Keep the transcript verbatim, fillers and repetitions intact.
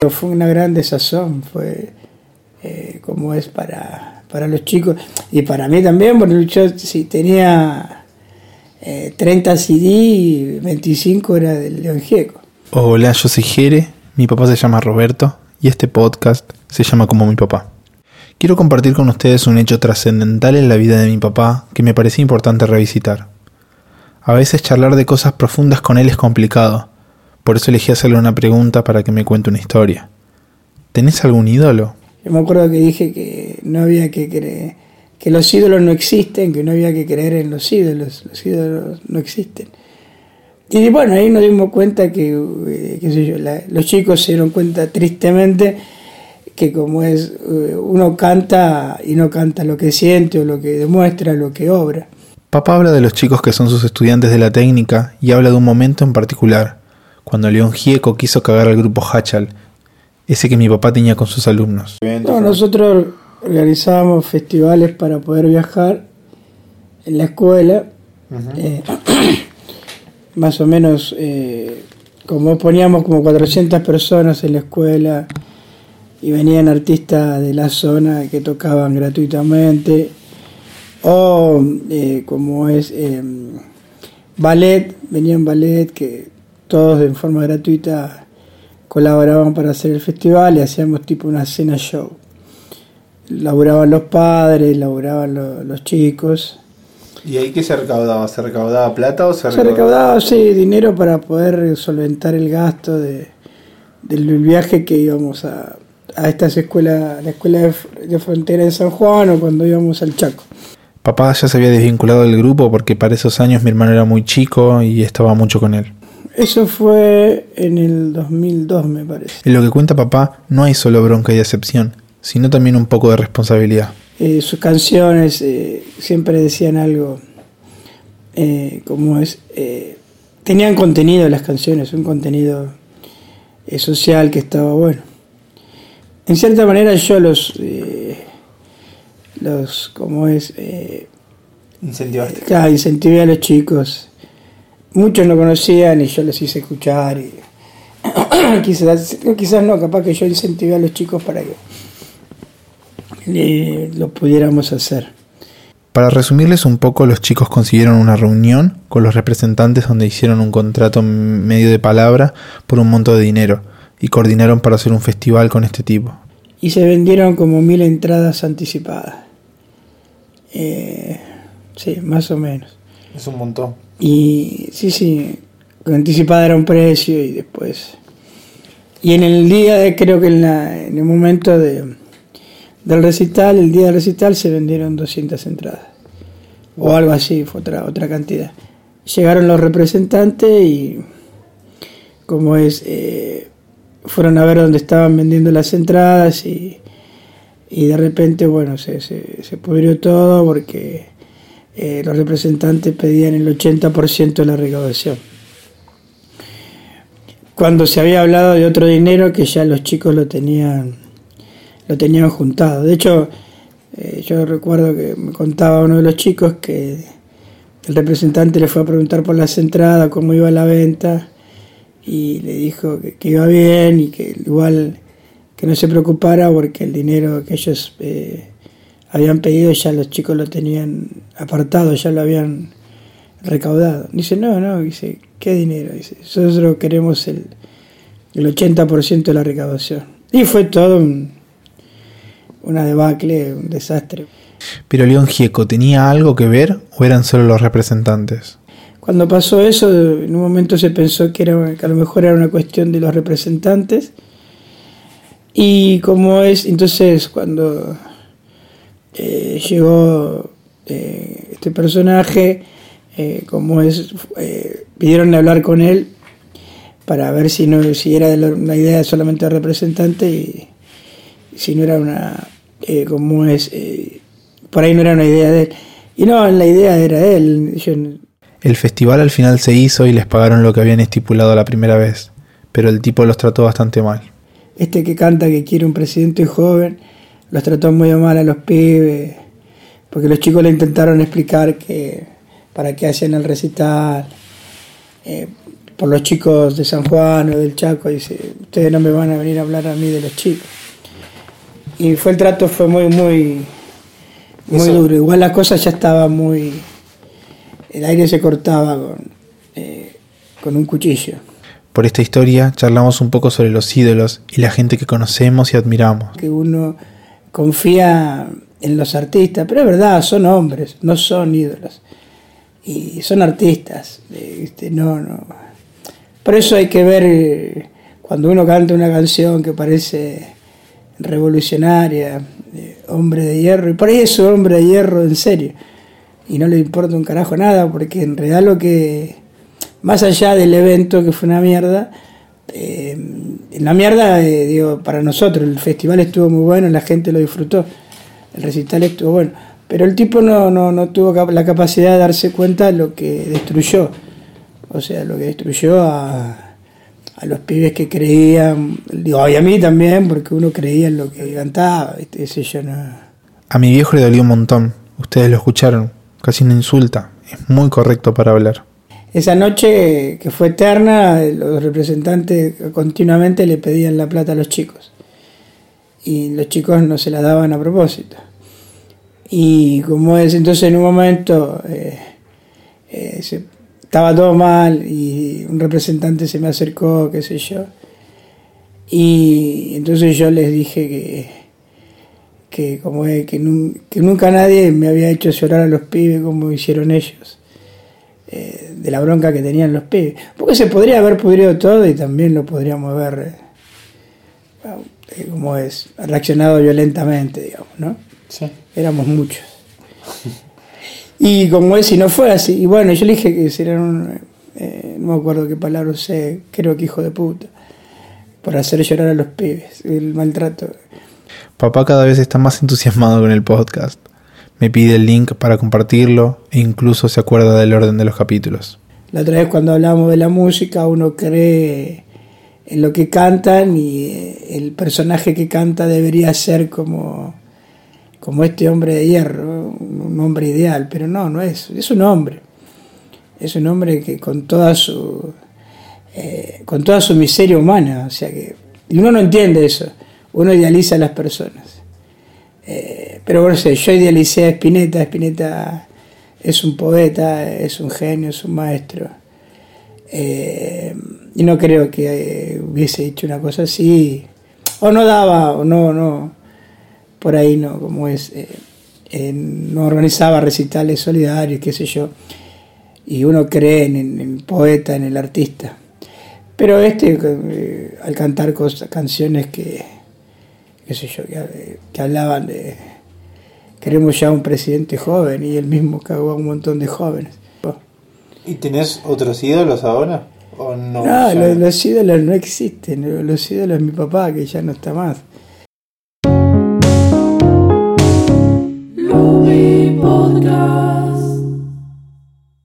mucho, fue una gran desazón, fue eh, como es para, para los chicos y para mí también, porque yo si tenía eh, treinta C D, veinticinco era del León Gieco. Hola, yo soy Jere, mi papá se llama Roberto y este podcast se llama Como mi papá. Quiero compartir con ustedes un hecho trascendental en la vida de mi papá que me parecía importante revisitar. A veces charlar de cosas profundas con él es complicado, por eso elegí hacerle una pregunta para que me cuente una historia. ¿Tenés algún ídolo? Yo me acuerdo que dije que no había que creer, que los ídolos no existen, que no había que creer en los ídolos, los ídolos no existen. Y bueno, ahí nos dimos cuenta que, eh, qué sé yo, la, los chicos se dieron cuenta tristemente que como es, uno canta y no canta lo que siente o lo que demuestra, lo que obra. Papá habla de los chicos que son sus estudiantes de la técnica y habla de un momento en particular, cuando León Gieco quiso cagar al grupo Hachal, ese que mi papá tenía con sus alumnos. No, nosotros organizábamos festivales para poder viajar en la escuela, uh-huh. eh, más o menos, eh, como poníamos como cuatrocientas personas en la escuela y venían artistas de la zona que tocaban gratuitamente, o eh, como es eh, ballet, venían ballet que todos de forma gratuita colaboraban para hacer el festival y hacíamos tipo una cena show. Laburaban los padres, laburaban lo, los chicos. ¿Y ahí qué se recaudaba? ¿Se recaudaba plata o se recaudaba? Se recaudaba, sí, dinero para poder solventar el gasto de, del viaje que íbamos a, a estas escuelas, la escuela de, de frontera de San Juan o cuando íbamos al Chaco. Papá ya se había desvinculado del grupo porque para esos años mi hermano era muy chico y estaba mucho con él. Eso fue en el dos mil dos, me parece. En lo que cuenta papá no hay solo bronca y decepción, sino también un poco de responsabilidad. Eh, sus canciones eh, siempre decían algo, eh, como es, eh, tenían contenido las canciones, un contenido eh, social que estaba bueno. En cierta manera yo los... Eh, los como es eh, incentivaste claro, incentivé a los chicos, muchos no conocían y yo les hice escuchar y quizás quizás no capaz que yo incentivé a los chicos para que eh, lo pudiéramos hacer. Para resumirles un poco, los chicos consiguieron una reunión con los representantes donde hicieron un contrato medio de palabra por un monto de dinero y coordinaron para hacer un festival con este tipo. Y se vendieron como mil entradas anticipadas. Eh, sí, más o menos. Es un montón. Y sí, sí, anticipada era un precio y después... Y en el día, de, creo que en, la, en el momento de, del recital, el día del recital se vendieron doscientas entradas. Wow. O algo así, fue otra, otra cantidad. Llegaron los representantes y como es... Eh, fueron a ver dónde estaban vendiendo las entradas y, y de repente, bueno, se, se, se pudrió todo porque eh, los representantes pedían el ochenta por ciento de la recaudación. Cuando se había hablado de otro dinero que ya los chicos lo tenían, lo tenían juntado. De hecho, eh, yo recuerdo que me contaba uno de los chicos que el representante le fue a preguntar por las entradas, cómo iba la venta, y le dijo que, que iba bien y que igual que no se preocupara porque el dinero que ellos eh, habían pedido ya los chicos lo tenían apartado, ya lo habían recaudado. Dice, no, no, dice, ¿qué dinero? Dice, nosotros queremos el, el ochenta por ciento de la recaudación. Y fue todo un, una debacle, un desastre. ¿Pero León Gieco tenía algo que ver o eran solo los representantes? Cuando pasó eso, en un momento se pensó que, era, que a lo mejor era una cuestión de los representantes. Y como es, entonces cuando eh, llegó eh, este personaje, eh, como es, eh, pidieron hablar con él para ver si no si era de la, una idea solamente de representante y, y si no era una, eh, como es, eh, por ahí no era una idea de él. Y no, la idea era él. Yo, El festival al final se hizo y les pagaron lo que habían estipulado la primera vez, pero el tipo los trató bastante mal. Este que canta que quiere un presidente joven, los trató muy mal a los pibes, porque los chicos le intentaron explicar que para qué hacían el recital. Eh, por los chicos de San Juan o del Chaco, dice, ustedes no me van a venir a hablar a mí de los chicos. Y fue el trato fue muy, muy, muy Eso. duro. Igual la cosa ya estaba muy, el aire se cortaba con, eh, con un cuchillo. Por esta historia charlamos un poco sobre los ídolos y la gente que conocemos y admiramos. Que uno confía en los artistas, pero es verdad, son hombres, no son ídolos. Y son artistas, ¿viste? No, no. Por eso hay que ver eh, cuando uno canta una canción que parece revolucionaria, eh, hombre de hierro, y por ahí es un hombre de hierro en serio, y no le importa un carajo nada, porque en realidad lo que, más allá del evento que fue una mierda, eh, la mierda, eh, digo, para nosotros, el festival estuvo muy bueno, la gente lo disfrutó, el recital estuvo bueno, pero el tipo no, no, no tuvo la capacidad de darse cuenta de lo que destruyó, o sea, lo que destruyó a, a los pibes que creían, digo, y a mí también, porque uno creía en lo que cantaba, ¿viste? Ese yo no. A mi viejo le dolió un montón, ustedes lo escucharon, casi una insulta, es muy correcto para hablar. Esa noche, que fue eterna, los representantes continuamente le pedían la plata a los chicos, y los chicos no se la daban a propósito. Y como es, entonces en un momento eh, eh, se, estaba todo mal y un representante se me acercó, qué sé yo, y entonces yo les dije que, que, como es, que, nun, que nunca nadie me había hecho llorar a los pibes como hicieron ellos, eh, de la bronca que tenían los pibes, porque se podría haber pudrido todo y también lo podríamos haber, eh, como es, reaccionado violentamente, digamos, ¿no? Sí. Éramos muchos. Y como es, si no fue así, y bueno, yo le dije que eran, eh, no me acuerdo qué palabra usé, creo que hijo de puta, por hacer llorar a los pibes, el maltrato. Papá cada vez está más entusiasmado con el podcast. Me pide el link para compartirlo e incluso se acuerda del orden de los capítulos. La otra vez cuando hablamos de la música, uno cree en lo que cantan y el personaje que canta debería ser como... como este hombre de hierro, un hombre ideal, pero no, no es, es un hombre, es un hombre que con toda su eh, con toda su miseria humana, o sea que, y uno no entiende eso, uno idealiza a las personas, eh, pero bueno, sé, yo idealicé a Spinetta, Spinetta es un poeta, es un genio, es un maestro, eh, y no creo que eh, hubiese hecho una cosa así, o no daba, o no, no, por ahí no, como es, eh, eh, no organizaba recitales solidarios, qué sé yo, y uno cree en, en el poeta, en el artista, pero este, eh, al cantar cosas, canciones que, qué sé yo, que, que hablaban de, queremos ya un presidente joven, y él mismo cagó a un montón de jóvenes. Oh. ¿Y tenés otros ídolos ahora? ¿O no? No, los, los ídolos no existen, los ídolos es mi papá, que ya no está más.